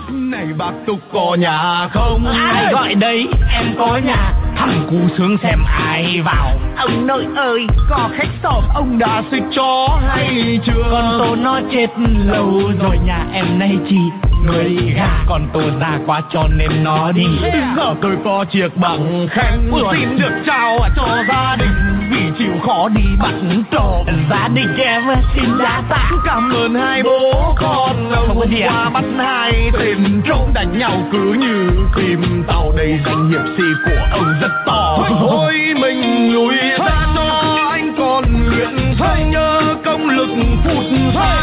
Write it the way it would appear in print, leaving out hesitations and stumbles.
Này bác Túc có nhà không? Ai gọi đấy, em có nhà. Thằng cu sướng xem ai vào. Ông nội ơi, có khách sộp. Ông đã xích chó hay chưa? Con tô nó chết lâu rồi, nhà em nay chỉ người gà. Con tô già quá cho nên nó đi. Giờ tôi có chiếc bằng khen, xin được trao cho gia đình vì chịu khó đi bắt trộm. Gia đình em xin đa tạ. Cảm ơn hai bố con. Hôm qua bắt hai tên trộm đánh nhau cứ như phim tàu. Đây danh hiệp sĩ của ông rất to. Thôi mình lùi ra cho anh còn luyện thôi, nhớ công lực phụt thôi.